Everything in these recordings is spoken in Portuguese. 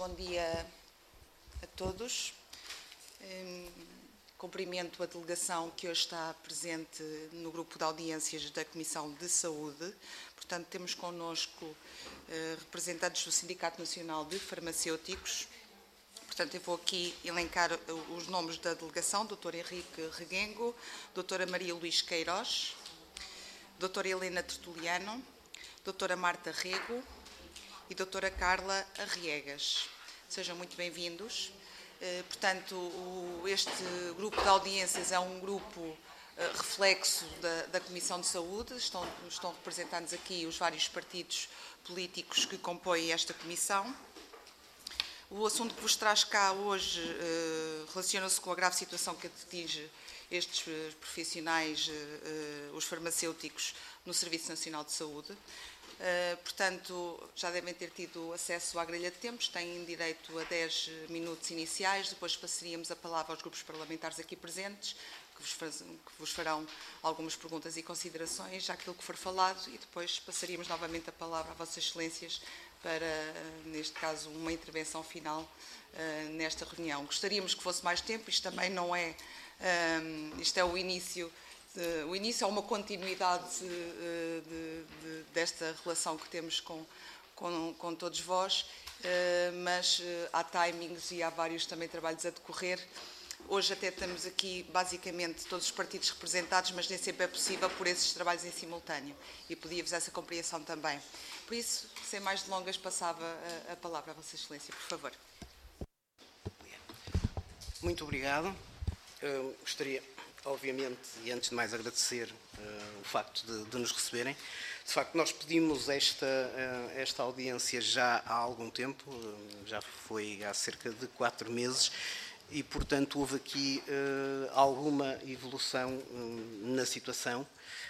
Bom dia a todos. Cumprimento a delegação que hoje está presente no grupo de audiências da Comissão de Saúde. Portanto, temos connosco representantes do Sindicato Nacional de Farmacêuticos. Portanto, eu vou aqui elencar os nomes da delegação: Dr. Henrique Reguengo, Dra. Maria Luís Queiroz, Dra. Helena Tertuliano, Dra. Marta Rego e Dra. Carla Arriegas. Sejam muito bem-vindos. Portanto, este grupo de audiências é um grupo reflexo da Comissão de Saúde. Estão representados aqui os vários partidos políticos que compõem esta comissão. O assunto que vos traz cá hoje relaciona-se com a grave situação que atinge estes profissionais, os farmacêuticos, no Serviço Nacional de Saúde. Portanto, já devem ter tido acesso à grelha de tempos, têm direito a 10 minutos iniciais, depois passaríamos a palavra aos grupos parlamentares aqui presentes, que vos farão algumas perguntas e considerações, já aquilo que for falado, e depois passaríamos novamente a palavra a Vossas Excelências para, neste caso, uma intervenção final nesta reunião. Gostaríamos que fosse mais tempo, isto também não é, isto é o início é uma continuidade desta relação que temos com todos vós, mas há timings e há vários também trabalhos a decorrer. Hoje até estamos aqui basicamente todos os partidos representados, mas nem sempre é possível por esses trabalhos em simultâneo e pedia-vos essa compreensão também. Por isso, sem mais delongas, passava a palavra a Vossa Excelência, por favor. Muito obrigado. Gostaria, obviamente, e antes de mais agradecer o facto de nos receberem. De facto, nós pedimos esta audiência já há algum tempo, já foi há cerca de 4 meses, e, portanto, houve aqui alguma evolução na situação,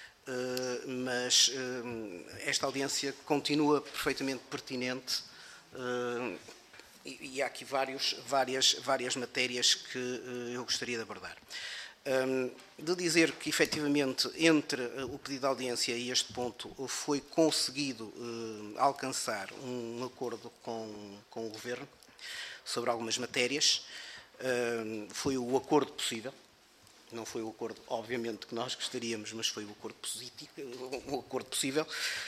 mas esta audiência continua perfeitamente pertinente e há aqui várias matérias que eu gostaria de abordar. De dizer que, efetivamente, entre o pedido de audiência e este ponto foi conseguido alcançar um acordo com o Governo sobre algumas matérias. Foi o acordo possível, não foi o acordo, obviamente, que nós gostaríamos, mas foi o acordo possível.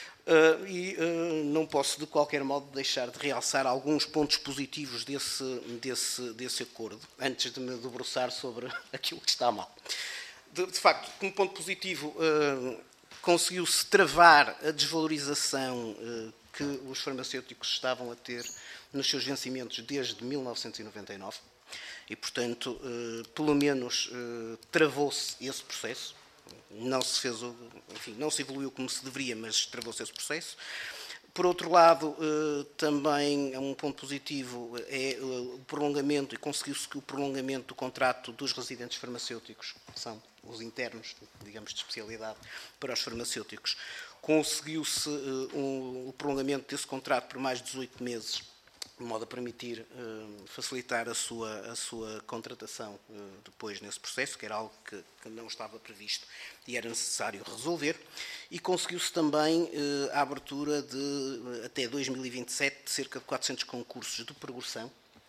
E não posso, de qualquer modo, deixar de realçar alguns pontos positivos desse acordo, antes de me debruçar sobre aquilo que está mal. De facto, como ponto positivo, conseguiu-se travar a desvalorização que os farmacêuticos estavam a ter nos seus vencimentos desde 1999 e, portanto, pelo menos travou-se esse processo. Não se fez, enfim, não se evoluiu como se deveria, mas travou-se esse processo. Por outro lado, também um ponto positivo é o prolongamento, e conseguiu-se que o prolongamento do contrato dos residentes farmacêuticos, que são os internos, digamos, de especialidade para os farmacêuticos, conseguiu-se o prolongamento desse contrato por mais de 18 meses, de modo a permitir facilitar a sua contratação depois nesse processo, que era algo que não estava previsto e era necessário resolver, e conseguiu-se também a abertura de, até 2027, de cerca de 400 concursos de progressão,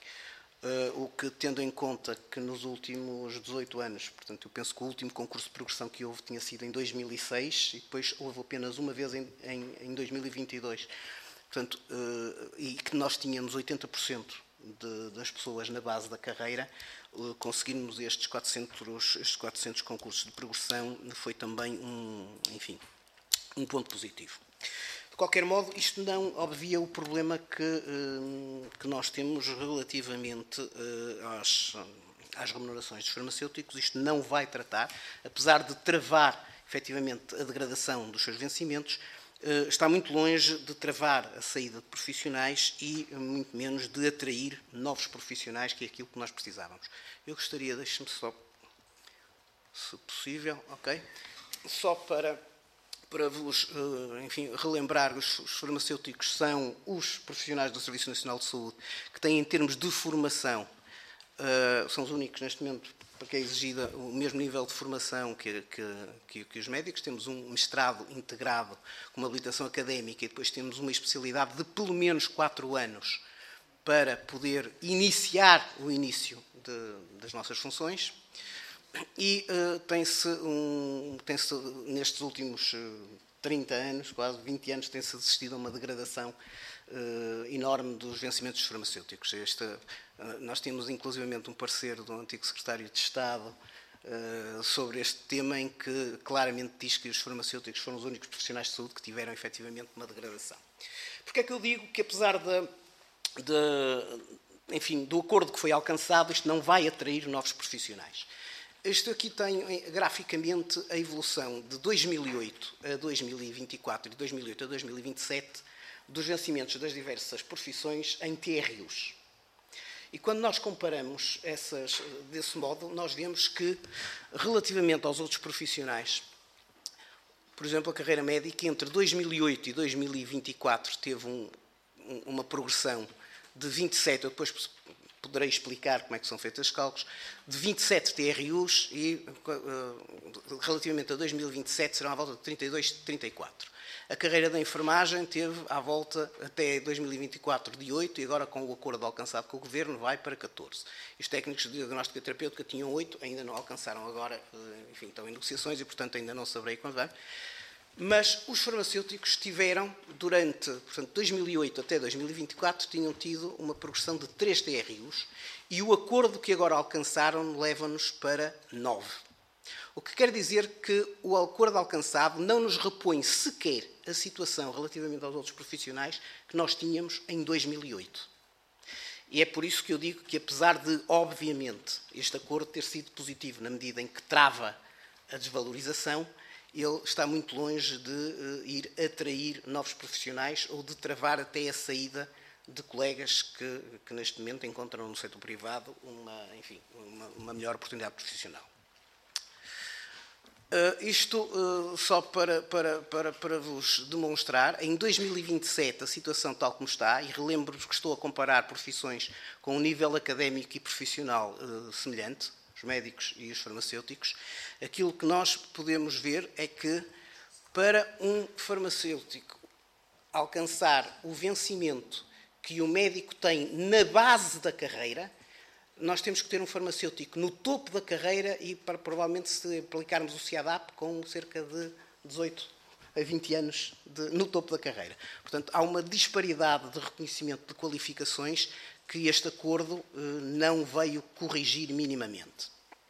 o que, tendo em conta que nos últimos 18 anos, portanto, eu penso que o último concurso de progressão que houve tinha sido em 2006, e depois houve apenas uma vez em 2022, portanto, e que nós tínhamos 80% das pessoas na base da carreira, conseguirmos estes 400 concursos de progressão foi também um ponto positivo. De qualquer modo, isto não obvia o problema que nós temos relativamente às remunerações dos farmacêuticos. Isto não vai tratar, apesar de travar efetivamente a degradação dos seus vencimentos, está muito longe de travar a saída de profissionais e muito menos de atrair novos profissionais, que é aquilo que nós precisávamos. Eu gostaria, deixe-me só, se possível, ok? Só para vos, enfim, relembrar, os farmacêuticos são os profissionais do Serviço Nacional de Saúde que têm, em termos de formação, são os únicos neste momento para que é exigida o mesmo nível de formação que os médicos. Temos um mestrado integrado com uma habilitação académica e depois temos uma especialidade de pelo menos 4 anos para poder iniciar o início das nossas funções e tem-se, nestes últimos 30 anos, quase 20 anos, tem-se assistido a uma degradação enorme dos vencimentos farmacêuticos. Nós temos inclusivamente um parecer do antigo secretário de Estado sobre este tema, em que claramente diz que os farmacêuticos foram os únicos profissionais de saúde que tiveram efetivamente uma degradação. Porque é que eu digo que, apesar do acordo que foi alcançado, isto não vai atrair novos profissionais? Isto aqui tem graficamente a evolução de 2008 a 2024 e de 2008 a 2027 dos vencimentos das diversas profissões em TRUs. E quando nós comparamos desse modo, nós vemos que, relativamente aos outros profissionais, por exemplo, a carreira médica, entre 2008 e 2024 teve uma progressão de 27, eu depois poderei explicar como é que são feitos os cálculos, de 27 TRUs e, relativamente a 2027, serão à volta de 32, 34. A carreira da enfermagem teve à volta, até 2024, de 8, e agora, com o acordo alcançado com o Governo, vai para 14. Os técnicos de diagnóstica terapêutica tinham 8, ainda não alcançaram agora, enfim, estão em negociações e, portanto, ainda não saberei quando vai. Mas os farmacêuticos tiveram, durante, portanto, 2008 até 2024, tinham tido uma progressão de 3 TRUs e o acordo que agora alcançaram leva-nos para 9. O que quer dizer que o acordo alcançado não nos repõe sequer a situação relativamente aos outros profissionais que nós tínhamos em 2008. E é por isso que eu digo que, apesar de, obviamente, este acordo ter sido positivo na medida em que trava a desvalorização, ele está muito longe de ir atrair novos profissionais ou de travar até a saída de colegas que neste momento encontram no setor privado uma melhor oportunidade profissional. Isto só para vos demonstrar, em 2027 a situação tal como está, e relembro-vos que estou a comparar profissões com um nível académico e profissional semelhante, os médicos e os farmacêuticos, aquilo que nós podemos ver é que, para um farmacêutico alcançar o vencimento que o médico tem na base da carreira, nós temos que ter um farmacêutico no topo da carreira e, provavelmente, se aplicarmos o CIADAP, com cerca de 18 a 20 anos no topo da carreira. Portanto, há uma disparidade de reconhecimento de qualificações que este acordo não veio corrigir minimamente.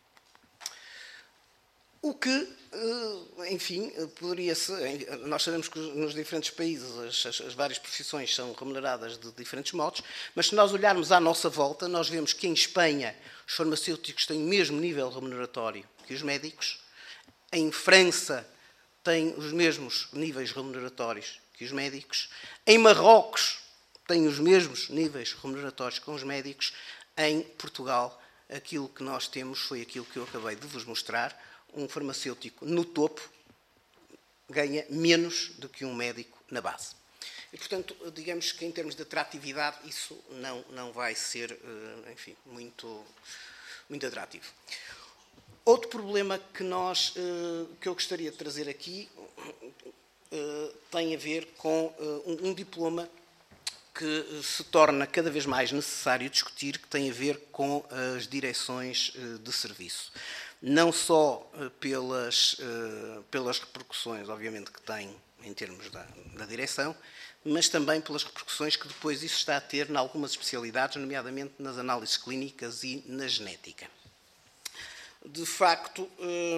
O que, enfim, poderia-se... Nós sabemos que nos diferentes países as várias profissões são remuneradas de diferentes modos, mas se nós olharmos à nossa volta, nós vemos que em Espanha os farmacêuticos têm o mesmo nível remuneratório que os médicos, em França têm os mesmos níveis remuneratórios que os médicos, em Marrocos têm os mesmos níveis remuneratórios que os médicos, em Portugal aquilo que nós temos foi aquilo que eu acabei de vos mostrar. Um farmacêutico no topo ganha menos do que um médico na base. E, portanto, digamos que em termos de atratividade isso não vai ser, enfim, muito atrativo. Outro problema que eu gostaria de trazer aqui tem a ver com um diploma que se torna cada vez mais necessário discutir, que tem a ver com as direções de serviço. Não só pelas repercussões, obviamente, que tem em termos da direção, mas também pelas repercussões que depois isso está a ter em algumas especialidades, nomeadamente nas análises clínicas e na genética. De facto,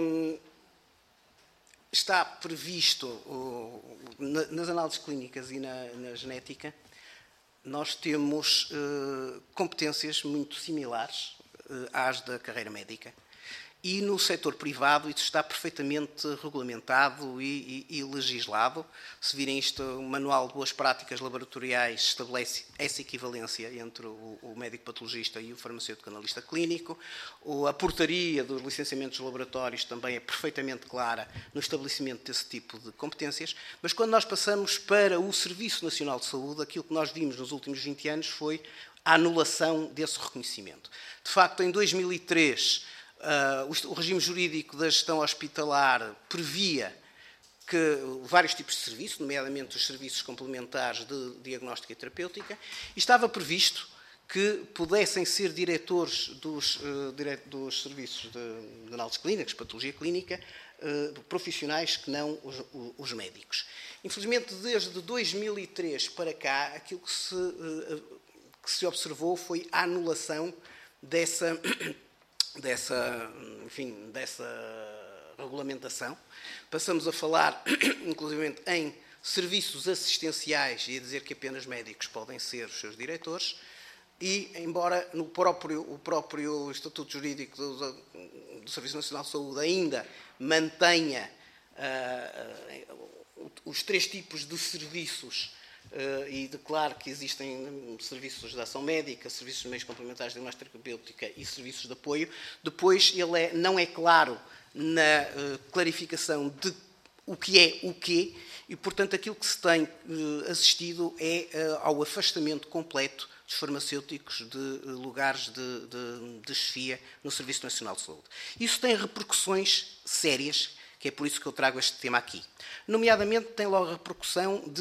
está previsto, nas análises clínicas e na genética, nós temos competências muito similares às da carreira médica. E no setor privado isso está perfeitamente regulamentado e legislado. Se virem isto, o Manual de Boas Práticas Laboratoriais estabelece essa equivalência entre o médico patologista e o farmacêutico analista clínico. A portaria dos licenciamentos de laboratórios também é perfeitamente clara no estabelecimento desse tipo de competências. Mas quando nós passamos para o Serviço Nacional de Saúde, aquilo que nós vimos nos últimos 20 anos foi a anulação desse reconhecimento. De facto, em 2003... o regime jurídico da gestão hospitalar previa que vários tipos de serviços, nomeadamente os serviços complementares de diagnóstica e terapêutica, e estava previsto que pudessem ser diretores dos serviços de análises clínicas, patologia clínica, profissionais que não os médicos. Infelizmente, desde 2003 para cá, aquilo que se observou foi a anulação dessa regulamentação. Passamos a falar, inclusivamente, em serviços assistenciais e a dizer que apenas médicos podem ser os seus diretores. E, embora o próprio Estatuto Jurídico do Serviço Nacional de Saúde ainda mantenha os 3 tipos de serviços e declare que existem serviços de ação médica, serviços de meios complementares de diagnóstica terapêutica e serviços de apoio, depois ele não é claro na clarificação de o que é o quê, e, portanto, aquilo que se tem assistido é ao afastamento completo dos farmacêuticos de lugares de chefia no Serviço Nacional de Saúde. Isso tem repercussões sérias, que é por isso que eu trago este tema aqui. Nomeadamente, tem logo a repercussão de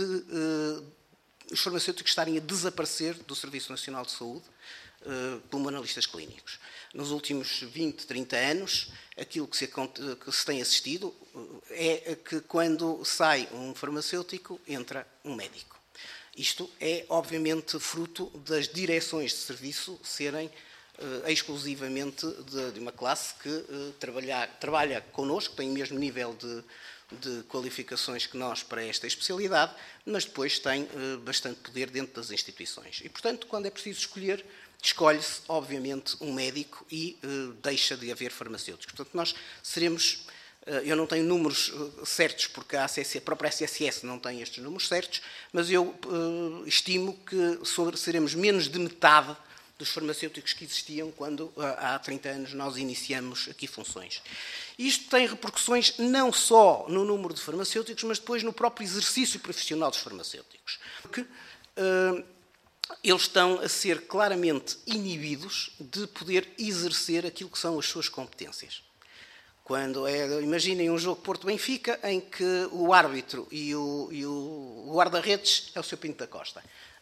os farmacêuticos estarem a desaparecer do Serviço Nacional de Saúde como analistas clínicos. Nos últimos 20, 30 anos, aquilo que se tem assistido é que quando sai um farmacêutico, entra um médico. Isto é, obviamente, fruto das direções de serviço serem exclusivamente de uma classe que trabalha connosco, tem o mesmo nível de qualificações que nós para esta especialidade, mas depois tem bastante poder dentro das instituições. E, portanto, quando é preciso escolher, escolhe-se, obviamente, um médico e deixa de haver farmacêuticos. Portanto, nós seremos... Eu não tenho números certos, porque a própria SSS não tem estes números certos, mas eu estimo que seremos menos de metade dos farmacêuticos que existiam quando, há 30 anos, nós iniciamos aqui funções. Isto tem repercussões não só no número de farmacêuticos, mas depois no próprio exercício profissional dos farmacêuticos. Porque eles estão a ser claramente inibidos de poder exercer aquilo que são as suas competências. Imaginem um jogo Porto-Benfica em que o árbitro e o guarda-redes é o Sr. Pinto da Costa.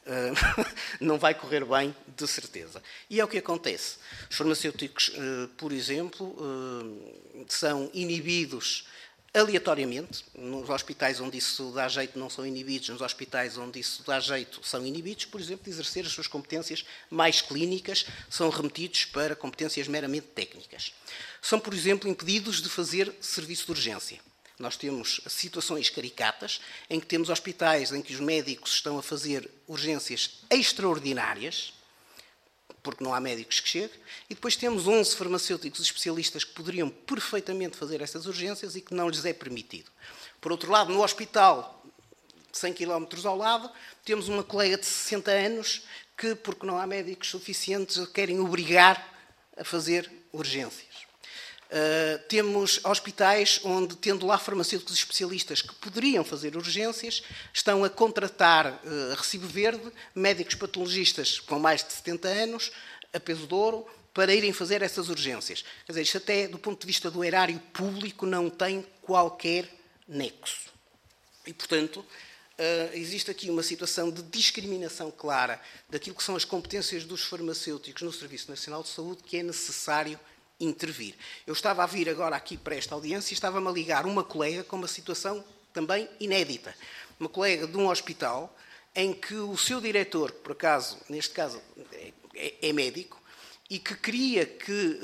Não vai correr bem, de certeza. E é o que acontece. Os farmacêuticos, por exemplo, são inibidos aleatoriamente. Nos hospitais onde isso dá jeito não são inibidos, nos hospitais onde isso dá jeito são inibidos, por exemplo, de exercer as suas competências mais clínicas, são remetidos para competências meramente técnicas. São, por exemplo, impedidos de fazer serviço de urgência. Nós temos situações caricatas em que temos hospitais em que os médicos estão a fazer urgências extraordinárias, porque não há médicos que cheguem, e depois temos 11 farmacêuticos especialistas que poderiam perfeitamente fazer essas urgências e que não lhes é permitido. Por outro lado, no hospital, 100 km ao lado, temos uma colega de 60 anos que, porque não há médicos suficientes, querem obrigar a fazer urgências. Temos hospitais onde, tendo lá farmacêuticos especialistas que poderiam fazer urgências, estão a contratar a recibo verde médicos patologistas com mais de 70 anos, a peso de ouro, para irem fazer essas urgências. Quer dizer, isto até do ponto de vista do erário público não tem qualquer nexo. E, portanto, existe aqui uma situação de discriminação clara daquilo que são as competências dos farmacêuticos no Serviço Nacional de Saúde que é necessário intervir. Eu estava a vir agora aqui para esta audiência e estava-me a ligar uma colega com uma situação também inédita. Uma colega de um hospital em que o seu diretor, por acaso, neste caso, é médico, e que queria que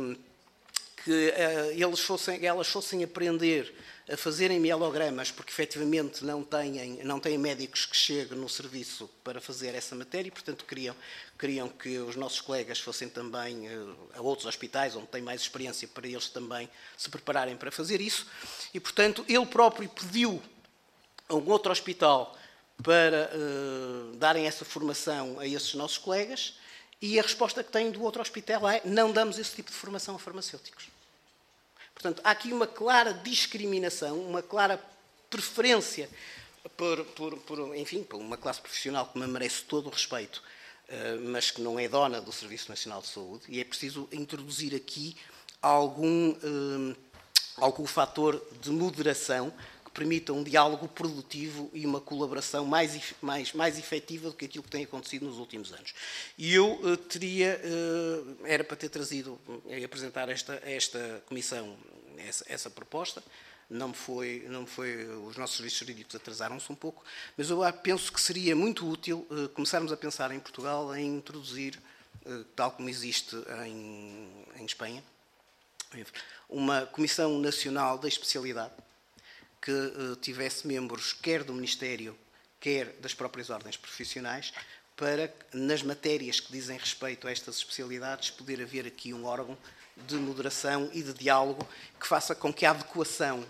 elas fossem aprender a fazerem mielogramas, porque efetivamente não têm médicos que cheguem no serviço para fazer essa matéria, e, portanto, queriam que os nossos colegas fossem também a outros hospitais, onde têm mais experiência, para eles também se prepararem para fazer isso. E, portanto, ele próprio pediu a um outro hospital para darem essa formação a esses nossos colegas, e a resposta que têm do outro hospital é: não damos esse tipo de formação a farmacêuticos. Portanto, há aqui uma clara discriminação, uma clara preferência por uma classe profissional que me merece todo o respeito, mas que não é dona do Serviço Nacional de Saúde, e é preciso introduzir aqui algum fator de moderação que permita um diálogo produtivo e uma colaboração mais efetiva do que aquilo que tem acontecido nos últimos anos. E eu era para ter trazido e apresentar a esta comissão essa proposta. Não foi, os nossos serviços jurídicos atrasaram-se um pouco, mas eu penso que seria muito útil começarmos a pensar em Portugal em introduzir, tal como existe em Espanha, uma Comissão Nacional da Especialidade que tivesse membros quer do Ministério, quer das próprias ordens profissionais, para, nas matérias que dizem respeito a estas especialidades, poder haver aqui um órgão de moderação e de diálogo que faça com que a adequação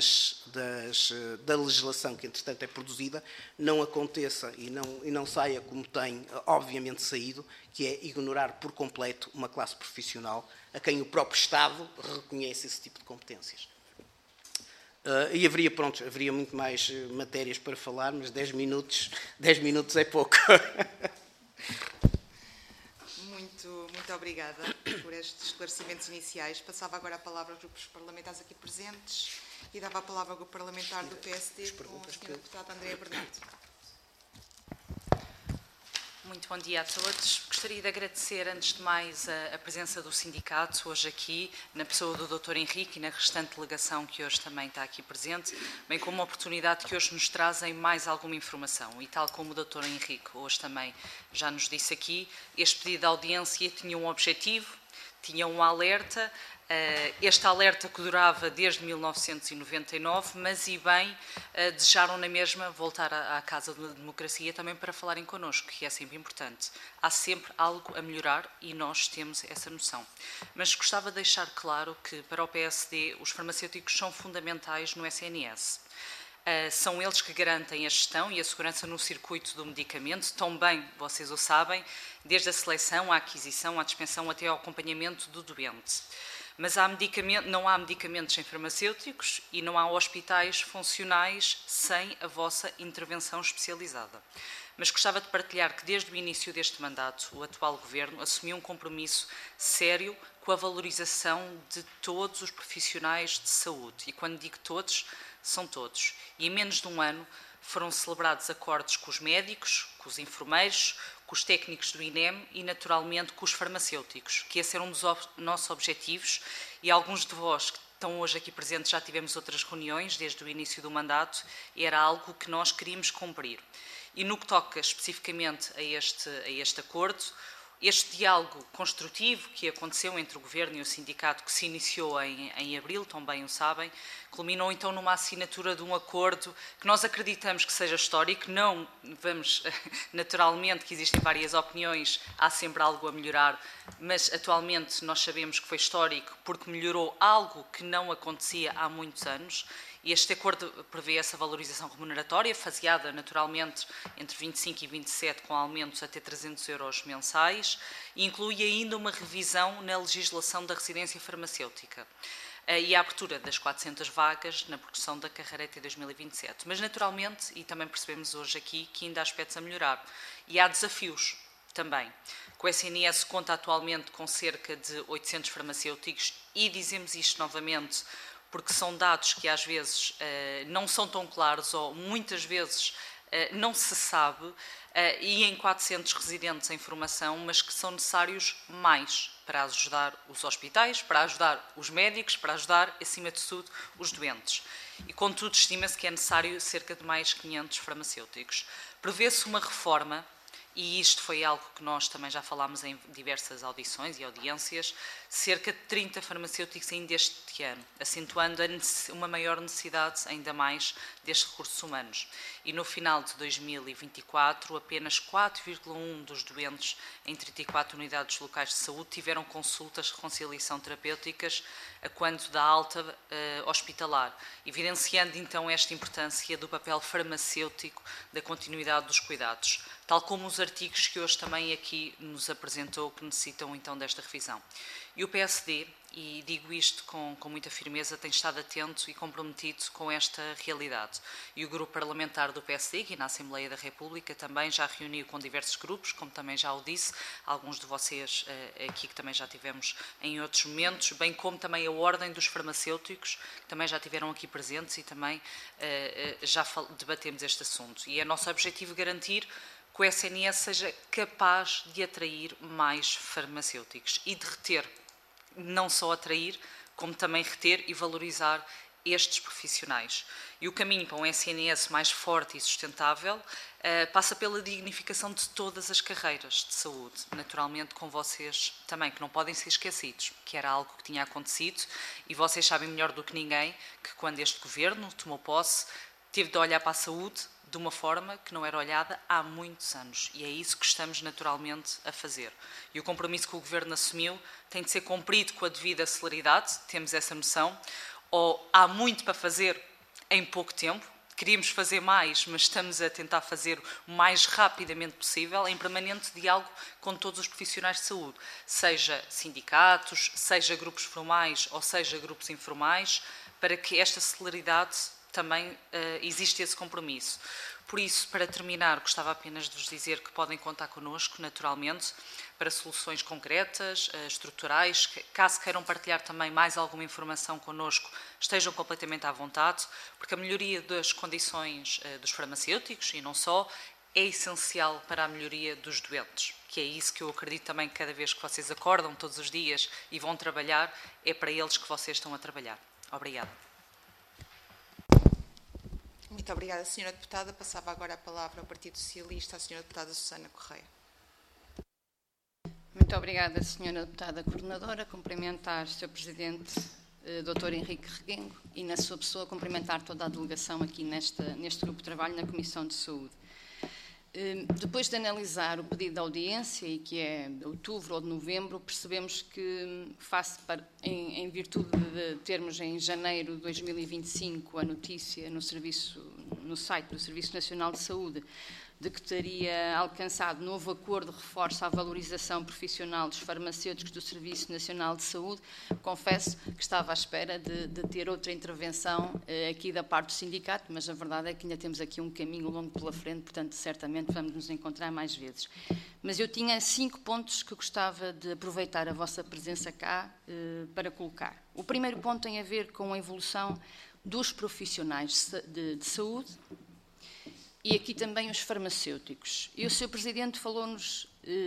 da legislação que, entretanto, é produzida não aconteça e não saia como tem, obviamente, saído, que é ignorar por completo uma classe profissional a quem o próprio Estado reconhece esse tipo de competências. E haveria muito mais matérias para falar, mas 10 minutos é pouco. Muito obrigada por estes esclarecimentos iniciais. Passava agora a palavra aos grupos parlamentares aqui presentes e dava a palavra ao grupo parlamentar do PSD com a senhora deputada Andréa Bernardo. Muito bom dia a todos. Gostaria de agradecer, antes de mais, a presença do sindicato hoje aqui, na pessoa do Dr. Henrique e na restante delegação que hoje também está aqui presente, bem como a oportunidade que hoje nos trazem mais alguma informação. E tal como o Dr. Henrique hoje também já nos disse aqui, este pedido de audiência tinha um objetivo, tinha um alerta. Este alerta que durava desde 1999, mas e bem desejaram na mesma voltar à Casa da Democracia também para falarem connosco, que é sempre importante. Há sempre algo a melhorar e nós temos essa noção. Mas gostava de deixar claro que para o PSD os farmacêuticos são fundamentais no SNS. São eles que garantem a gestão e a segurança no circuito do medicamento, tão bem vocês o sabem, desde a seleção, à aquisição, à dispensão até ao acompanhamento do doente. Mas não há medicamentos sem farmacêuticos e não há hospitais funcionais sem a vossa intervenção especializada. Mas gostava de partilhar que desde o início deste mandato o atual Governo assumiu um compromisso sério com a valorização de todos os profissionais de saúde. E quando digo todos, são todos. E em menos de um ano foram celebrados acordos com os médicos, com os enfermeiros, com os técnicos do INEM e, naturalmente, com os farmacêuticos, que esse era um dos nossos objetivos e alguns de vós que estão hoje aqui presentes já tivemos outras reuniões desde o início do mandato e era algo que nós queríamos cumprir. E no que toca especificamente a este acordo, este diálogo construtivo que aconteceu entre o Governo e o sindicato, que se iniciou em abril, tão bem o sabem, culminou então numa assinatura de um acordo que nós acreditamos que seja histórico. Não vamos, naturalmente, que existem várias opiniões, há sempre algo a melhorar, mas atualmente nós sabemos que foi histórico porque melhorou algo que não acontecia há muitos anos. Este acordo prevê essa valorização remuneratória, faseada naturalmente entre 25 e 27, com aumentos até 300 € mensais, e inclui ainda uma revisão na legislação da residência farmacêutica e a abertura das 400 vagas na progressão da carreira até 2027. Mas naturalmente, e também percebemos hoje aqui, que ainda há aspectos a melhorar. E há desafios também. O SNS conta atualmente com cerca de 800 farmacêuticos e dizemos isto novamente porque são dados que às vezes não são tão claros ou muitas vezes não se sabe e em 400 residentes em formação, mas que são necessários mais para ajudar os hospitais, para ajudar os médicos, para ajudar, acima de tudo, os doentes. E, contudo, estima-se que é necessário cerca de mais 500 farmacêuticos. Prevê-se uma reforma, e isto foi algo que nós também já falámos em diversas audições e audiências, cerca de 30 farmacêuticos ainda este ano, acentuando uma maior necessidade ainda mais destes recursos humanos. E no final de 2024, apenas 4,1% dos doentes em 34 unidades locais de saúde tiveram consultas de reconciliação terapêuticas a quando da alta hospitalar, evidenciando então esta importância do papel farmacêutico da continuidade dos cuidados. tal como os artigos que hoje também aqui nos apresentou, que necessitam então desta revisão. E o PSD, e digo isto com muita firmeza, tem estado atento e comprometido com esta realidade. E o grupo parlamentar do PSD, que na Assembleia da República também já reuniu com diversos grupos, como também já o disse, alguns de vocês aqui que também já tivemos em outros momentos, bem como também a Ordem dos Farmacêuticos, que também já estiveram aqui presentes e também já debatemos este assunto. E é nosso objetivo garantir que o SNS seja capaz de atrair mais farmacêuticos e de reter, não só atrair, como também reter e valorizar estes profissionais. E o caminho para um SNS mais forte e sustentável passa pela dignificação de todas as carreiras de saúde, naturalmente com vocês também, que não podem ser esquecidos, que era algo que tinha acontecido, e vocês sabem melhor do que ninguém que quando este governo tomou posse, teve de olhar para a saúde de uma forma que não era olhada há muitos anos. E é isso que estamos naturalmente a fazer. E o compromisso que o Governo assumiu tem de ser cumprido com a devida celeridade, temos essa noção, ou há muito para fazer em pouco tempo, queríamos fazer mais, mas estamos a tentar fazer o mais rapidamente possível, em permanente diálogo com todos os profissionais de saúde, seja sindicatos, seja grupos formais ou seja grupos informais, para que esta celeridade também existe esse compromisso. Por isso, para terminar, gostava apenas de vos dizer que podem contar connosco, naturalmente, para soluções concretas, estruturais. Caso queiram partilhar também mais alguma informação connosco, estejam completamente à vontade, porque a melhoria das condições dos farmacêuticos, e não só, é essencial para a melhoria dos doentes, que é isso que eu acredito também que cada vez que vocês acordam todos os dias e vão trabalhar, é para eles que vocês estão a trabalhar. Obrigada. Muito obrigada, Sra. Deputada. Passava agora a palavra ao Partido Socialista, à Sra. Deputada Susana Correia. Muito obrigada, Sra. Deputada Coordenadora. Cumprimentar o Sr. Presidente, Dr. Henrique Reguengo, e na sua pessoa cumprimentar toda a delegação aqui neste grupo de trabalho na Comissão de Saúde. Depois de analisar o pedido de audiência, e que é de outubro ou de novembro, percebemos que, em virtude de termos em janeiro de 2025 a notícia no site do Serviço Nacional de Saúde de que teria alcançado novo acordo de reforço à valorização profissional dos farmacêuticos do Serviço Nacional de Saúde, confesso que estava à espera de ter outra intervenção aqui da parte do sindicato, mas a verdade é que ainda temos aqui um caminho longo pela frente, portanto, certamente vamos nos encontrar mais vezes. Mas eu tinha 5 pontos que gostava de aproveitar a vossa presença cá para colocar. O primeiro ponto tem a ver com a evolução dos profissionais de saúde, e aqui também os farmacêuticos. E o Sr. Presidente falou-nos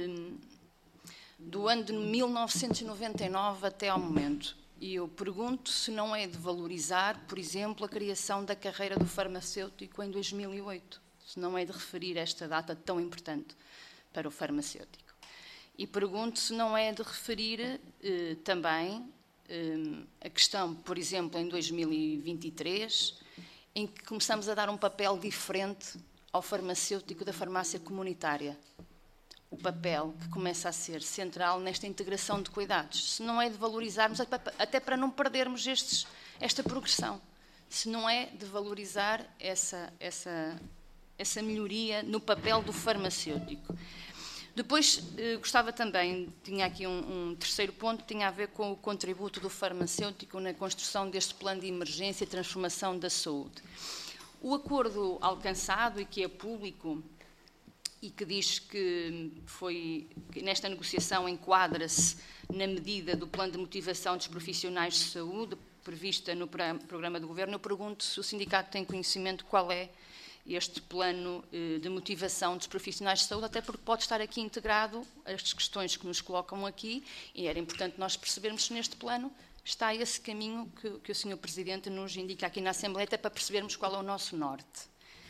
do ano de 1999 até ao momento. E eu pergunto se não é de valorizar, por exemplo, a criação da carreira do farmacêutico em 2008. Se não é de referir esta data tão importante para o farmacêutico. E pergunto se não é de referir também a questão, por exemplo, em 2023, em que começamos a dar um papel diferente ao farmacêutico da farmácia comunitária. O papel que começa a ser central nesta integração de cuidados. Se não é de valorizarmos, até para não perdermos esta progressão, se não é de valorizar essa melhoria no papel do farmacêutico. Depois, gostava também, tinha aqui um terceiro ponto, tinha a ver com o contributo do farmacêutico na construção deste plano de emergência e transformação da saúde. O acordo alcançado e que é público e que diz que nesta negociação enquadra-se na medida do plano de motivação dos profissionais de saúde prevista no programa do Governo, eu pergunto se o sindicato tem conhecimento qual é este plano de motivação dos profissionais de saúde, até porque pode estar aqui integrado as questões que nos colocam aqui, e era importante nós percebermos se neste plano está esse caminho que o Sr. Presidente nos indica aqui na Assembleia, até para percebermos qual é o nosso norte.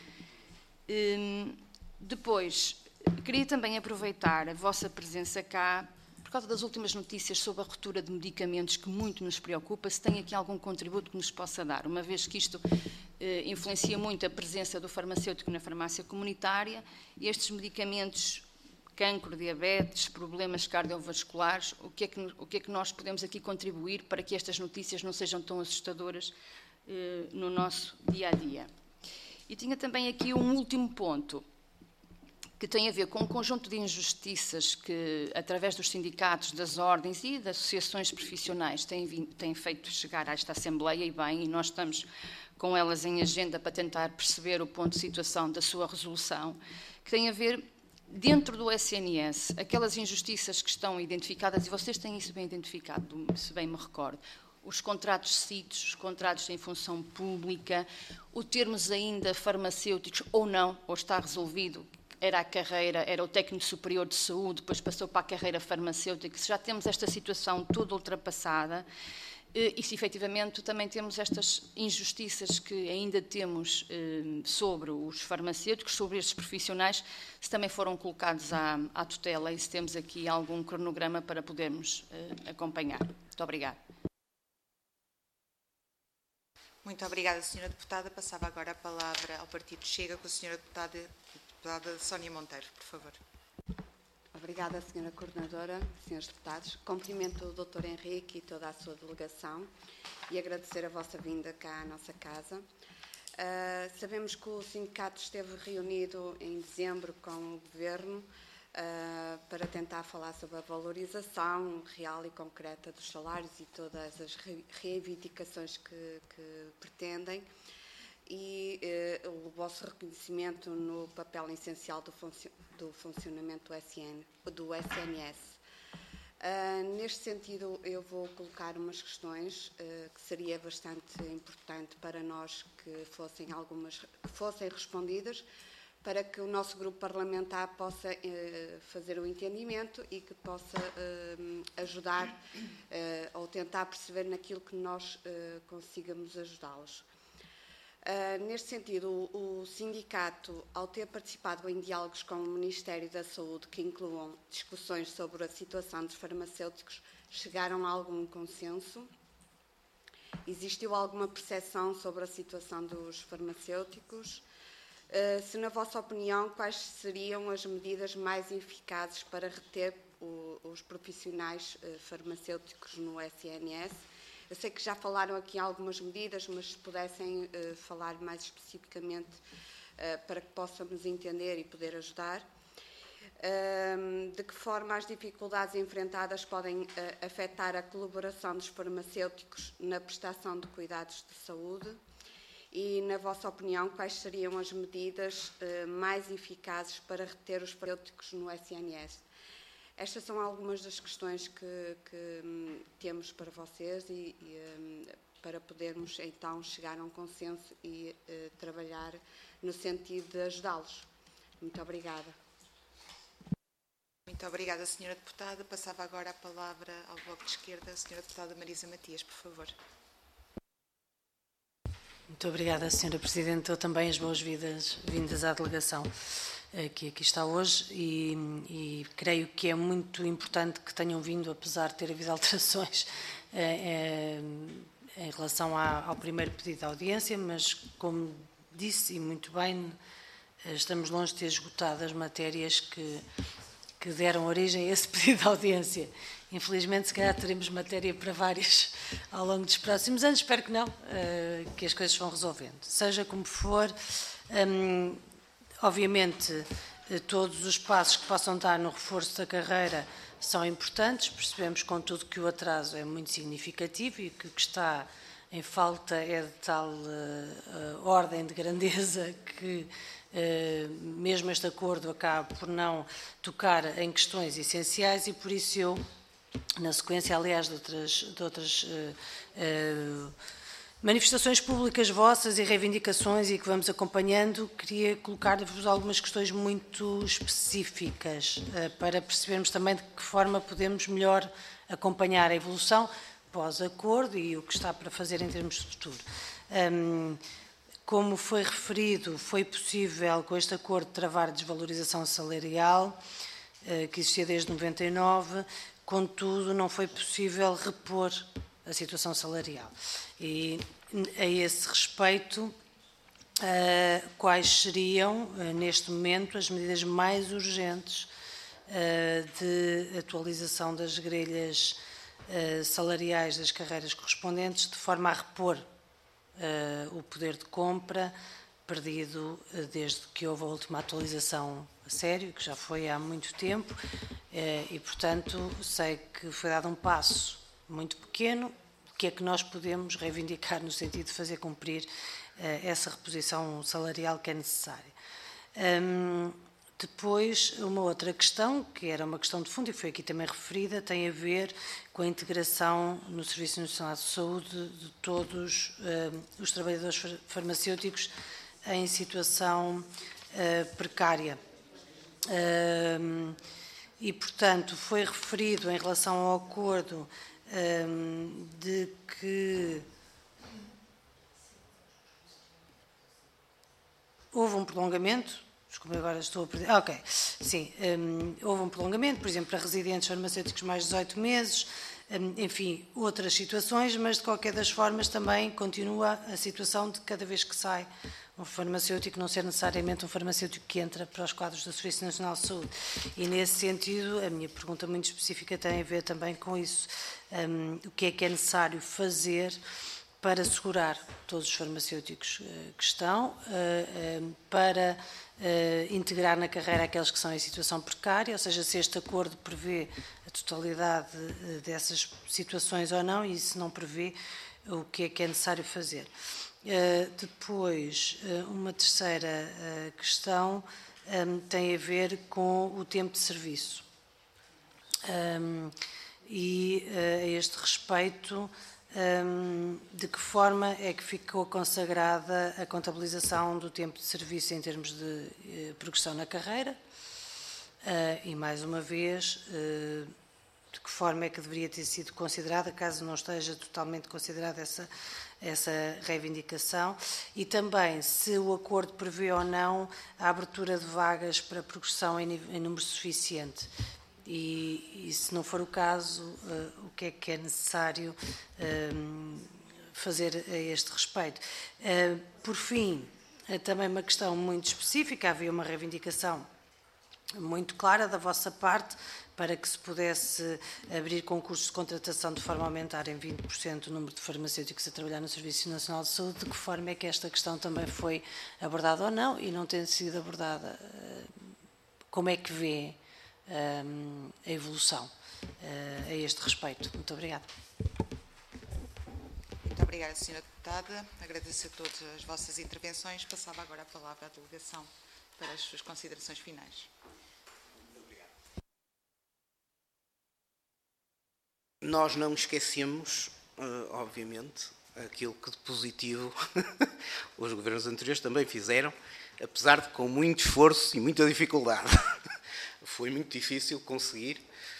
Depois, queria também aproveitar a vossa presença cá, por causa das últimas notícias sobre a ruptura de medicamentos, que muito nos preocupa, se tem aqui algum contributo que nos possa dar, uma vez que isto influencia muito a presença do farmacêutico na farmácia comunitária, e estes medicamentos, cancro, diabetes, problemas cardiovasculares, o que é que nós podemos aqui contribuir para que estas notícias não sejam tão assustadoras no nosso dia-a-dia. E tinha também aqui um último ponto, que tem a ver com um conjunto de injustiças que, através dos sindicatos, das ordens e das associações profissionais, têm feito chegar a esta Assembleia, e bem, e nós estamos com elas em agenda para tentar perceber o ponto de situação da sua resolução, que tem a ver, dentro do SNS, aquelas injustiças que estão identificadas, e vocês têm isso bem identificado, se bem me recordo, os contratos CITES, os contratos em função pública, o termos ainda farmacêuticos ou não, ou está resolvido, era a carreira, era o técnico superior de saúde, depois passou para a carreira farmacêutica, se já temos esta situação toda ultrapassada, e se efetivamente também temos estas injustiças que ainda temos sobre os farmacêuticos, sobre estes profissionais, se também foram colocados à tutela e se temos aqui algum cronograma para podermos acompanhar. Muito obrigada. Muito obrigada, Sra. Deputada. Passava agora a palavra ao Partido Chega com a Sra. Deputada Sónia Monteiro, por favor. Obrigada, Sra. Coordenadora, Srs. Deputados. Cumprimento o Dr. Henrique e toda a sua delegação e agradecer a vossa vinda cá à nossa casa. Sabemos que o sindicato esteve reunido em dezembro com o Governo para tentar falar sobre a valorização real e concreta dos salários e todas as reivindicações que pretendem e o vosso reconhecimento no papel essencial do funcionamento do SNS. Neste sentido, eu vou colocar umas questões que seria bastante importante para nós que fossem respondidas, para que o nosso grupo parlamentar possa fazer o entendimento e que possa ajudar ou tentar perceber naquilo que nós consigamos ajudá-los. Neste sentido, o sindicato, ao ter participado em diálogos com o Ministério da Saúde, que incluam discussões sobre a situação dos farmacêuticos, chegaram a algum consenso? Existiu alguma percepção sobre a situação dos farmacêuticos? Se, na vossa opinião, quais seriam as medidas mais eficazes para reter os profissionais farmacêuticos no SNS? Eu sei que já falaram aqui algumas medidas, mas se pudessem falar mais especificamente para que possamos entender e poder ajudar. De que forma as dificuldades enfrentadas podem afetar a colaboração dos farmacêuticos na prestação de cuidados de saúde? E, na vossa opinião, quais seriam as medidas mais eficazes para reter os farmacêuticos no SNS? Estas são algumas das questões que temos para vocês e para podermos, então, chegar a um consenso e trabalhar no sentido de ajudá-los. Muito obrigada. Muito obrigada, Sra. Deputada. Passava agora a palavra ao Bloco de Esquerda, a Sra. Deputada Marisa Matias, por favor. Muito obrigada, Sra. Presidente. Eu também as boas-vindas à delegação que aqui está hoje e creio que é muito importante que tenham vindo, apesar de ter havido alterações em relação ao primeiro pedido de audiência, mas, como disse, e muito bem, estamos longe de ter esgotado as matérias que deram origem a esse pedido de audiência. Infelizmente, se calhar teremos matéria para várias ao longo dos próximos anos, espero que não, que as coisas vão resolvendo. Seja como for, obviamente, todos os passos que possam dar no reforço da carreira são importantes, percebemos, contudo, que o atraso é muito significativo e que o que está em falta é de tal ordem de grandeza que mesmo este acordo acaba por não tocar em questões essenciais e, por isso, eu, na sequência, aliás, de outras manifestações públicas vossas e reivindicações e que vamos acompanhando, queria colocar-vos algumas questões muito específicas para percebermos também de que forma podemos melhor acompanhar a evolução pós-acordo e o que está para fazer em termos de futuro. Como foi referido, foi possível com este acordo travar a desvalorização salarial que existia desde 99, contudo não foi possível repor a situação salarial. E a esse respeito, quais seriam, neste momento, as medidas mais urgentes de atualização das grelhas salariais das carreiras correspondentes, de forma a repor o poder de compra perdido desde que houve a última atualização a sério, que já foi há muito tempo, e, portanto, sei que foi dado um passo muito pequeno. O que é que nós podemos reivindicar no sentido de fazer cumprir essa reposição salarial que é necessária? Depois, uma outra questão, que era uma questão de fundo e foi aqui também referida, tem a ver com a integração no Serviço Nacional de Saúde de todos os trabalhadores farmacêuticos em situação precária. E, portanto, foi referido em relação ao acordo de que houve um prolongamento. Desculpe, agora estou a perder. Ok, sim, houve um prolongamento, por exemplo, para residentes farmacêuticos mais de 18 meses, enfim, outras situações, mas de qualquer das formas também continua a situação de cada vez que sai um farmacêutico não ser necessariamente um farmacêutico que entra para os quadros do Serviço Nacional de Saúde. E nesse sentido, a minha pergunta muito específica tem a ver também com isso. O que é necessário fazer para assegurar todos os farmacêuticos que estão, para integrar na carreira aqueles que são em situação precária, ou seja, se este acordo prevê a totalidade dessas situações ou não, e se não prevê, o que é necessário fazer. Depois, uma terceira questão tem a ver com o tempo de serviço. E a este respeito, de que forma é que ficou consagrada a contabilização do tempo de serviço em termos de progressão na carreira? E, mais uma vez, de que forma é que deveria ter sido considerada, caso não esteja totalmente considerada essa reivindicação, e também se o acordo prevê ou não a abertura de vagas para progressão em número suficiente. E se não for o caso, o que é necessário fazer a este respeito? Por fim, também uma questão muito específica, havia uma reivindicação muito clara da vossa parte para que se pudesse abrir concursos de contratação de forma a aumentar em 20% o número de farmacêuticos a trabalhar no Serviço Nacional de Saúde. De que forma é que esta questão também foi abordada ou não? E não tendo sido abordada, como é que vê a evolução a este respeito? Muito obrigada. Muito obrigada, Sra. Deputada. Agradeço a todas as vossas intervenções. Passava agora a palavra à delegação para as suas considerações finais. Nós não esquecemos, obviamente, aquilo que de positivo os governos anteriores também fizeram, apesar de com muito esforço e muita dificuldade. Foi muito difícil conseguir,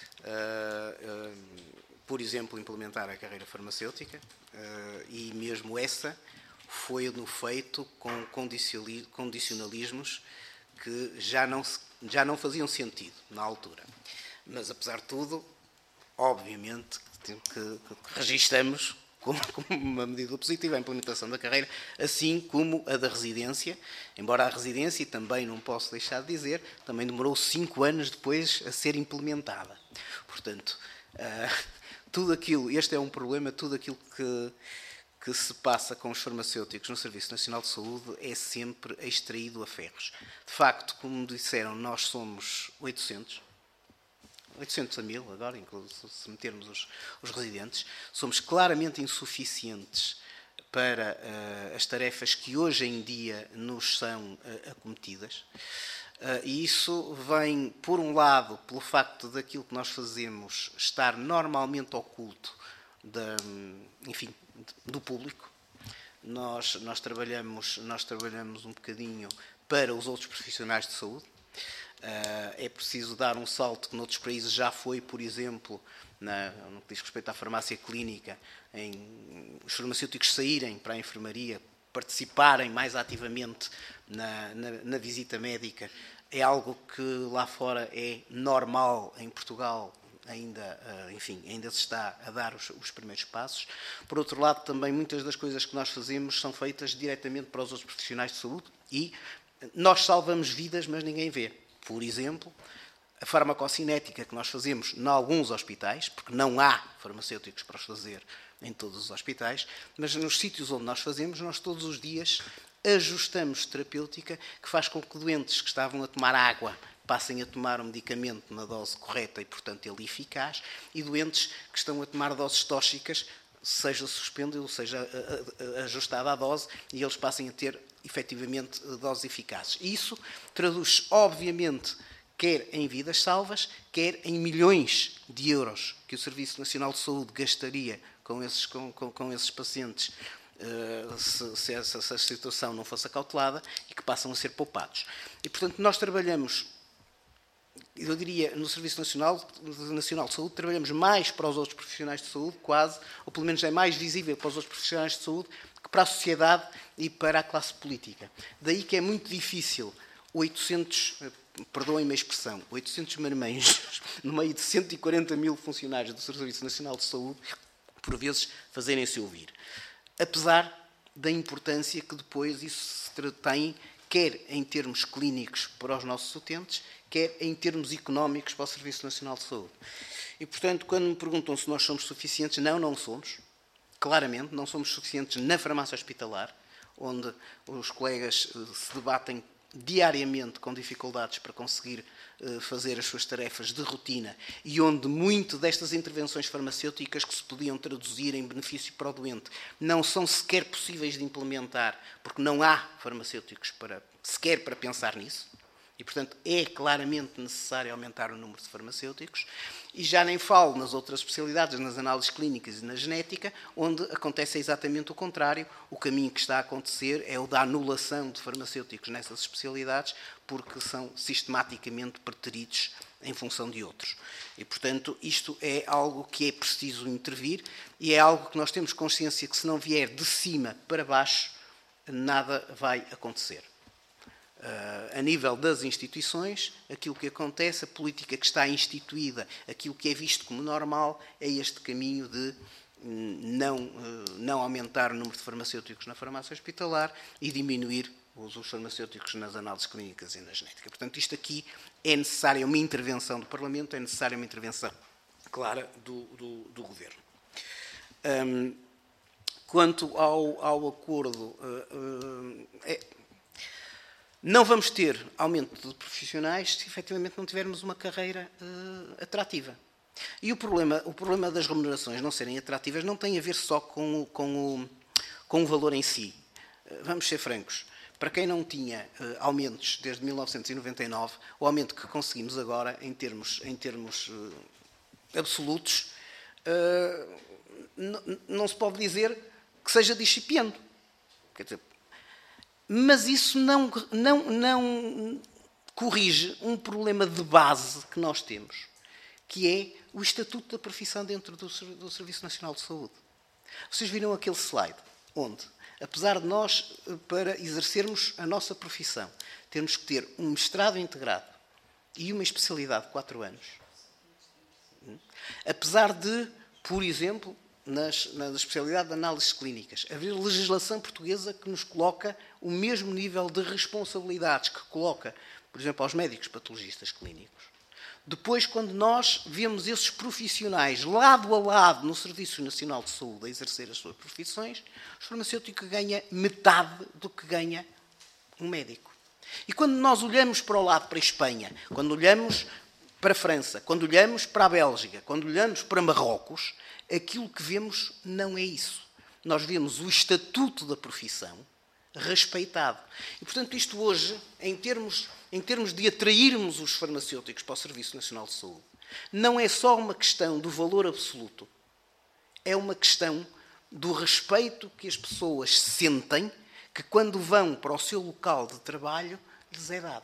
por exemplo, implementar a carreira farmacêutica, e mesmo essa foi no feito com condicionalismos que já não faziam sentido na altura. Mas, apesar de tudo, obviamente que registramos como uma medida positiva a implementação da carreira, assim como a da residência, embora a residência, e também não posso deixar de dizer, também demorou 5 anos depois a ser implementada. Portanto, tudo aquilo, este é um problema, tudo aquilo que se passa com os farmacêuticos no Serviço Nacional de Saúde é sempre extraído a ferros. De facto, como disseram, nós somos 800 a 1000 agora, inclusive se metermos os residentes, somos claramente insuficientes para as tarefas que hoje em dia nos são acometidas. E isso vem, por um lado, pelo facto daquilo que nós fazemos estar normalmente oculto do público. Nós trabalhamos um bocadinho para os outros profissionais de saúde. É preciso dar um salto que noutros países já foi, por exemplo, no que diz respeito à farmácia clínica, os farmacêuticos saírem para a enfermaria, participarem mais ativamente na visita médica. É algo que lá fora é normal, em Portugal ainda se está a dar os primeiros passos. Por outro lado, também muitas das coisas que nós fazemos são feitas diretamente para os outros profissionais de saúde e nós salvamos vidas, mas ninguém vê. Por exemplo, a farmacocinética que nós fazemos em alguns hospitais, porque não há farmacêuticos para os fazer em todos os hospitais, mas nos sítios onde nós fazemos, nós todos os dias ajustamos terapêutica que faz com que doentes que estavam a tomar água passem a tomar o medicamento na dose correta e, portanto, ele eficaz, e doentes que estão a tomar doses tóxicas, seja suspendida ou seja ajustada a dose, e eles passem a ter, efetivamente, doses eficazes. E isso traduz, obviamente, quer em vidas salvas, quer em milhões de euros que o Serviço Nacional de Saúde gastaria com esses pacientes se essa situação não fosse acautelada e que passam a ser poupados. E, portanto, nós trabalhamos, eu diria, no Serviço Nacional de Saúde, trabalhamos mais para os outros profissionais de saúde, quase, ou pelo menos é mais visível para os outros profissionais de saúde, que para a sociedade e para a classe política. Daí que é muito difícil 800, perdoem-me a expressão, 800 marmanjos no meio de 140 mil funcionários do Serviço Nacional de Saúde, por vezes, fazerem-se ouvir. Apesar da importância que depois isso tem, quer em termos clínicos para os nossos utentes, quer em termos económicos para o Serviço Nacional de Saúde. E, portanto, quando me perguntam se nós somos suficientes, não somos. Claramente, não somos suficientes na farmácia hospitalar, onde os colegas se debatem diariamente com dificuldades para conseguir fazer as suas tarefas de rotina e onde muito destas intervenções farmacêuticas que se podiam traduzir em benefício para o doente não são sequer possíveis de implementar, porque não há farmacêuticos sequer para pensar nisso. E, portanto, é claramente necessário aumentar o número de farmacêuticos. E já nem falo nas outras especialidades, nas análises clínicas e na genética, onde acontece exatamente o contrário. O caminho que está a acontecer é o da anulação de farmacêuticos nessas especialidades, porque são sistematicamente preteridos em função de outros. E, portanto, isto é algo que é preciso intervir e é algo que nós temos consciência que, se não vier de cima para baixo, nada vai acontecer. A nível das instituições, aquilo que acontece, a política que está instituída, aquilo que é visto como normal, é este caminho de não aumentar o número de farmacêuticos na farmácia hospitalar e diminuir os farmacêuticos nas análises clínicas e na genética. Portanto, isto aqui é necessária uma intervenção do Parlamento, é necessária uma intervenção clara do Governo. Quanto ao acordo, não vamos ter aumento de profissionais se efetivamente não tivermos uma carreira atrativa. E o problema das remunerações não serem atrativas não tem a ver só com o valor em si. Vamos ser francos. Para quem não tinha aumentos desde 1999, o aumento que conseguimos agora, em termos absolutos, não se pode dizer que seja discipiando. Quer dizer, mas isso não corrige um problema de base que nós temos, que é o estatuto da profissão dentro do Serviço Nacional de Saúde. Vocês viram aquele slide onde, apesar de nós, para exercermos a nossa profissão, temos que ter um mestrado integrado e uma especialidade de 4 anos, apesar de, por exemplo, na especialidade de análises clínicas, haver legislação portuguesa que nos coloca o mesmo nível de responsabilidades que coloca, por exemplo, aos médicos patologistas clínicos. Depois, quando nós vemos esses profissionais lado a lado no Serviço Nacional de Saúde a exercer as suas profissões, o farmacêutico ganha metade do que ganha um médico. E quando nós olhamos para o lado, para a Espanha, quando olhamos para a França, quando olhamos para a Bélgica, quando olhamos para Marrocos, aquilo que vemos não é isso. Nós vemos o estatuto da profissão respeitado. E, portanto, isto hoje, em termos de atrairmos os farmacêuticos para o Serviço Nacional de Saúde, não é só uma questão do valor absoluto, é uma questão do respeito que as pessoas sentem que, quando vão para o seu local de trabalho, lhes é dado.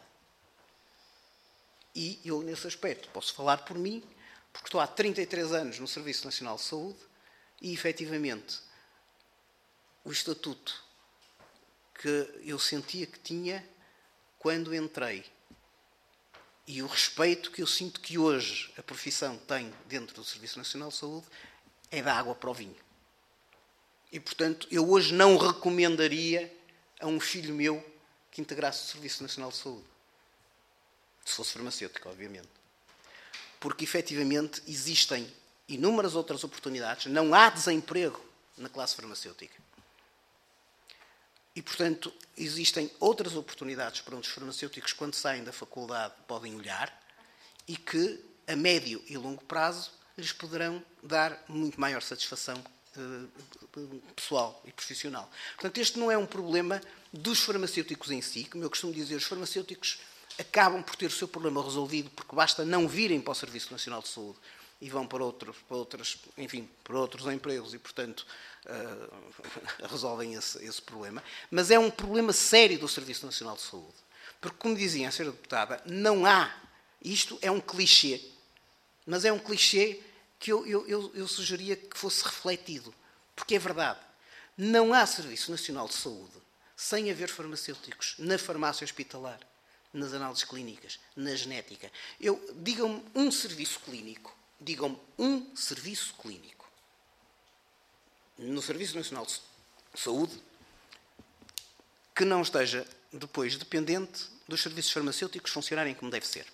E eu, nesse aspecto, posso falar por mim, porque estou há 33 anos no Serviço Nacional de Saúde e, efetivamente, o estatuto que eu sentia que tinha quando entrei e o respeito que eu sinto que hoje a profissão tem dentro do Serviço Nacional de Saúde é da água para o vinho. E, portanto, eu hoje não recomendaria a um filho meu que integrasse o Serviço Nacional de Saúde. Se fosse farmacêutico, obviamente. Porque, efetivamente, existem inúmeras outras oportunidades. Não há desemprego na classe farmacêutica. E, portanto, existem outras oportunidades para onde os farmacêuticos, quando saem da faculdade, podem olhar e que, a médio e longo prazo, lhes poderão dar muito maior satisfação pessoal e profissional. Portanto, este não é um problema dos farmacêuticos em si. Como eu costumo dizer, os farmacêuticos acabam por ter o seu problema resolvido porque basta não virem para o Serviço Nacional de Saúde e vão para outros empregos e, portanto, resolvem esse problema. Mas é um problema sério do Serviço Nacional de Saúde. Porque, como dizia a senhora deputada, não há... Isto é um clichê. Mas é um clichê que eu sugeria que fosse refletido. Porque é verdade. Não há Serviço Nacional de Saúde sem haver farmacêuticos na farmácia hospitalar, nas análises clínicas, na genética. Digam-me um serviço clínico. Digam-me um serviço clínico no Serviço Nacional de Saúde que não esteja depois dependente dos serviços farmacêuticos funcionarem como deve ser.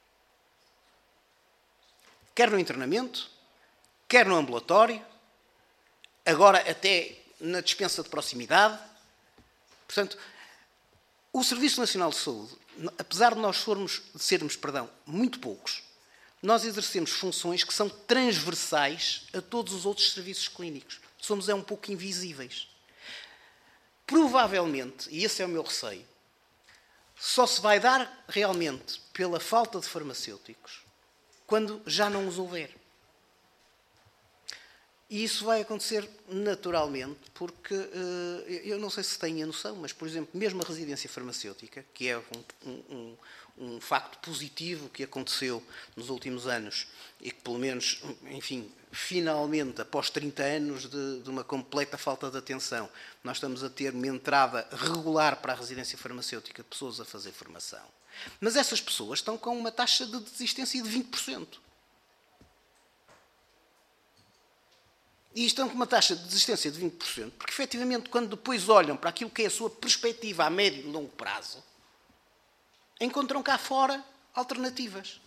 Quer no internamento, quer no ambulatório, agora até na dispensa de proximidade. Portanto, o Serviço Nacional de Saúde, apesar de nós sermos muito poucos, nós exercemos funções que são transversais a todos os outros serviços clínicos. Somos um pouco invisíveis. Provavelmente, e esse é o meu receio, só se vai dar realmente pela falta de farmacêuticos quando já não os houver. E isso vai acontecer naturalmente, porque eu não sei se têm a noção, mas, por exemplo, mesmo a residência farmacêutica, que é um facto positivo que aconteceu nos últimos anos e que, pelo menos, enfim, finalmente, após 30 anos de uma completa falta de atenção, nós estamos a ter uma entrada regular para a residência farmacêutica de pessoas a fazer formação. Mas essas pessoas estão com uma taxa de desistência de 20%. E estão com uma taxa de desistência de 20%, porque, efetivamente, quando depois olham para aquilo que é a sua perspectiva a médio e longo prazo, encontram cá fora alternativas.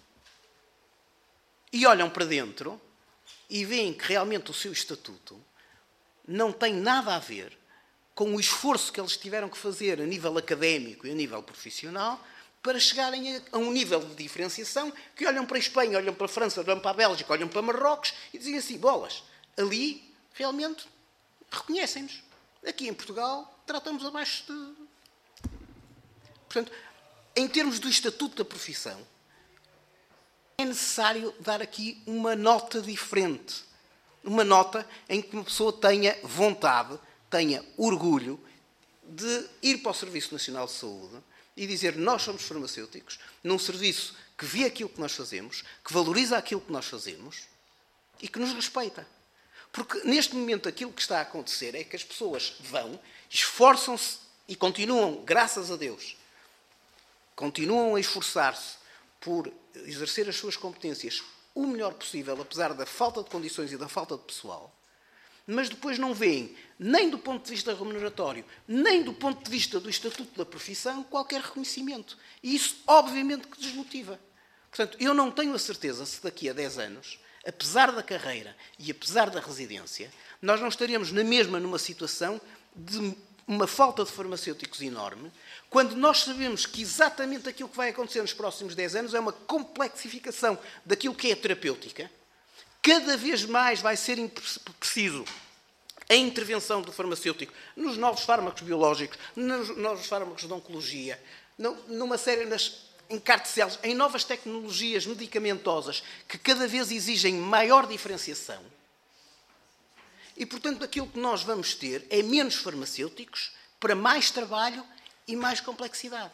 E olham para dentro e veem que realmente o seu estatuto não tem nada a ver com o esforço que eles tiveram que fazer a nível académico e a nível profissional para chegarem a um nível de diferenciação que olham para a Espanha, olham para a França, olham para a Bélgica, olham para Marrocos e dizem assim, bolas, ali realmente reconhecem-nos. Aqui em Portugal tratamos abaixo de... Portanto, em termos do estatuto da profissão, é necessário dar aqui uma nota diferente. Uma nota em que uma pessoa tenha vontade, tenha orgulho de ir para o Serviço Nacional de Saúde e dizer nós somos farmacêuticos, num serviço que vê aquilo que nós fazemos, que valoriza aquilo que nós fazemos e que nos respeita. Porque neste momento aquilo que está a acontecer é que as pessoas vão, esforçam-se e continuam, graças a Deus, continuam a esforçar-se por exercer as suas competências o melhor possível, apesar da falta de condições e da falta de pessoal, mas depois não veem, nem do ponto de vista remuneratório, nem do ponto de vista do estatuto da profissão, qualquer reconhecimento. E isso, obviamente, que desmotiva. Portanto, eu não tenho a certeza se daqui a 10 anos, apesar da carreira e apesar da residência, nós não estaríamos na mesma numa situação de uma falta de farmacêuticos enorme, quando nós sabemos que exatamente aquilo que vai acontecer nos próximos 10 anos é uma complexificação daquilo que é a terapêutica. Cada vez mais vai ser preciso a intervenção do farmacêutico nos novos fármacos biológicos, nos novos fármacos de oncologia, numa série em CAR-T-cells, em novas tecnologias medicamentosas que cada vez exigem maior diferenciação. E, portanto, aquilo que nós vamos ter é menos farmacêuticos para mais trabalho e mais complexidade.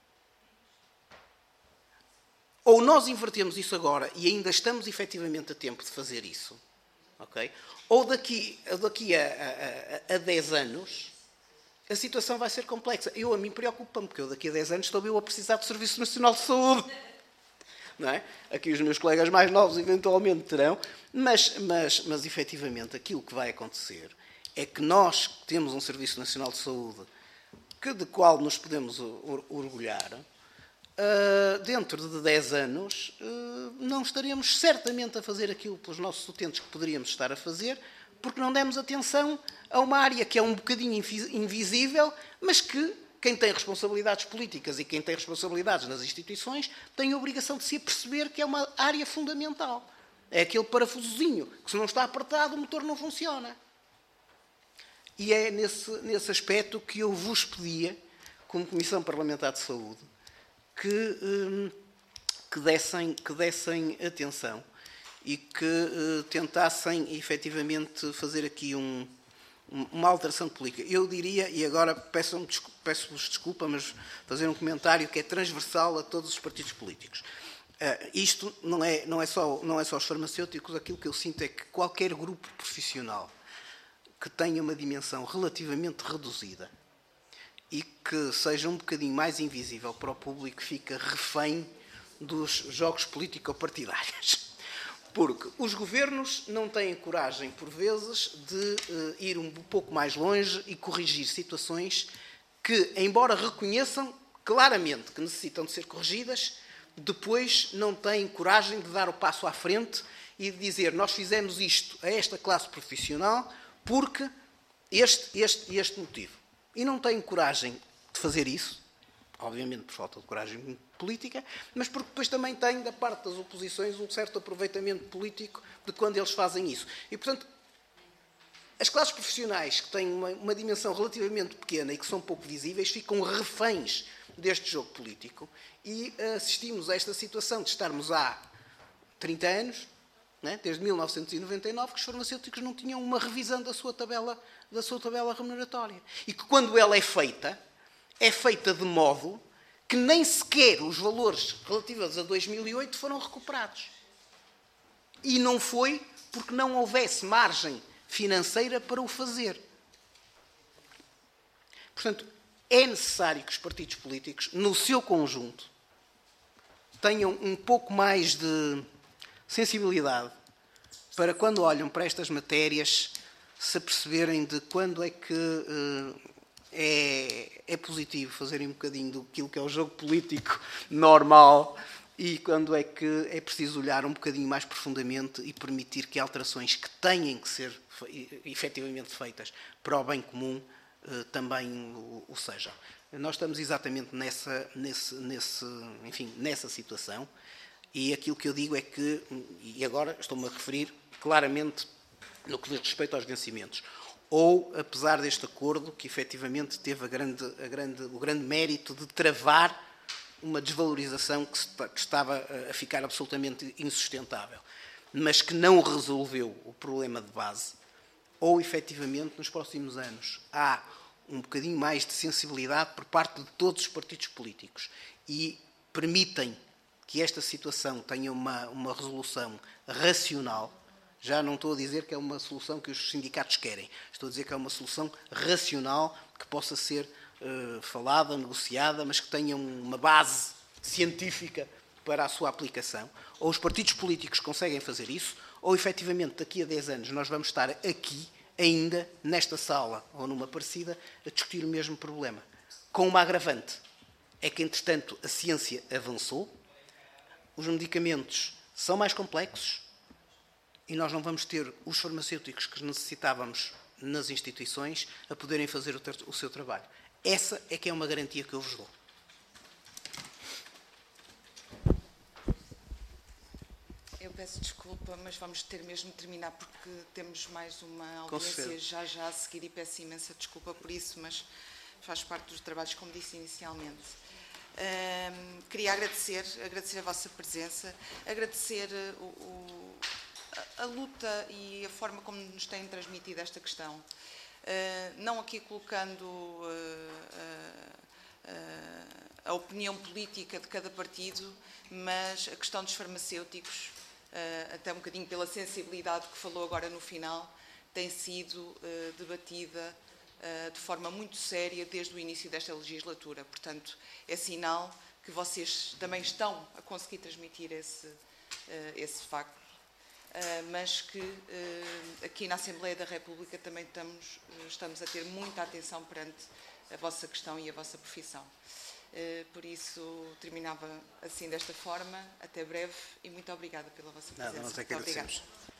Ou nós invertemos isso agora e ainda estamos efetivamente a tempo de fazer isso, okay? Ou daqui a 10 anos a situação vai ser complexa. A mim preocupa-me, porque daqui a 10 anos estou eu a precisar do Serviço Nacional de Saúde. Não é? Aqui os meus colegas mais novos eventualmente terão, mas efetivamente aquilo que vai acontecer é que nós temos um Serviço Nacional de Saúde de qual nos podemos orgulhar, dentro de 10 anos não estaremos certamente a fazer aquilo pelos nossos utentes que poderíamos estar a fazer, porque não demos atenção a uma área que é um bocadinho invisível, mas que quem tem responsabilidades políticas e quem tem responsabilidades nas instituições tem a obrigação de se aperceber que é uma área fundamental. É aquele parafusozinho que, se não está apertado, o motor não funciona. E é nesse aspecto que eu vos pedia, como Comissão Parlamentar de Saúde, que dessem atenção e que tentassem efetivamente fazer aqui uma alteração de política. Eu diria, e agora peço-vos desculpa, mas fazer um comentário que é transversal a todos os partidos políticos. Isto não é só os farmacêuticos, aquilo que eu sinto é que qualquer grupo profissional que tenha uma dimensão relativamente reduzida e que seja um bocadinho mais invisível para o público fica refém dos jogos político-partidários. Porque os governos não têm coragem, por vezes, de ir um pouco mais longe e corrigir situações que, embora reconheçam claramente que necessitam de ser corrigidas, depois não têm coragem de dar o passo à frente e de dizer nós fizemos isto a esta classe profissional porque este motivo. E não têm coragem de fazer isso, obviamente por falta de coragem política, mas porque depois também têm, da parte das oposições, um certo aproveitamento político de quando eles fazem isso. E, portanto, as classes profissionais que têm uma dimensão relativamente pequena e que são pouco visíveis ficam reféns deste jogo político e assistimos a esta situação de estarmos há 30 anos, né, desde 1999, que os farmacêuticos não tinham uma revisão da sua tabela remuneratória. E que quando ela é feita de modo que nem sequer os valores relativos a 2008 foram recuperados. E não foi porque não houvesse margem financeira para o fazer. Portanto, é necessário que os partidos políticos, no seu conjunto, tenham um pouco mais de sensibilidade para, quando olham para estas matérias, se aperceberem de quando é que é positivo fazerem um bocadinho daquilo que é o jogo político normal e quando é que é preciso olhar um bocadinho mais profundamente e permitir que alterações que têm que ser efetivamente feitas para o bem comum também o sejam. Nós estamos exatamente nessa situação e aquilo que eu digo é que, e agora estou-me a referir claramente no que diz respeito aos vencimentos, ou, apesar deste acordo, que efetivamente teve o grande mérito de travar uma desvalorização que estava a ficar absolutamente insustentável, mas que não resolveu o problema de base, ou efetivamente nos próximos anos há um bocadinho mais de sensibilidade por parte de todos os partidos políticos e permitem que esta situação tenha uma resolução racional. Já não estou a dizer que é uma solução que os sindicatos querem. Estou a dizer que é uma solução racional que possa ser falada, negociada, mas que tenha uma base científica para a sua aplicação. Ou os partidos políticos conseguem fazer isso, ou efetivamente daqui a 10 anos nós vamos estar aqui, ainda nesta sala ou numa parecida, a discutir o mesmo problema. Com uma agravante. É que, entretanto, a ciência avançou, os medicamentos são mais complexos, e nós não vamos ter os farmacêuticos que necessitávamos nas instituições a poderem fazer o seu trabalho. Essa é que é uma garantia que eu vos dou. Eu peço desculpa, mas vamos ter mesmo de terminar porque temos mais uma audiência já a seguir e peço imensa desculpa por isso, mas faz parte dos trabalhos, como disse inicialmente. Queria agradecer a vossa presença, agradecer a luta e a forma como nos têm transmitido esta questão. Não aqui colocando a opinião política de cada partido, mas a questão dos farmacêuticos, até um bocadinho pela sensibilidade que falou agora no final, tem sido debatida de forma muito séria desde o início desta legislatura. Portanto, é sinal que vocês também estão a conseguir transmitir esse facto. Mas que aqui na Assembleia da República também estamos a ter muita atenção perante a vossa questão e a vossa profissão. Por isso, terminava assim desta forma. Até breve e muito obrigada pela vossa presença. Nós é que agradecemos.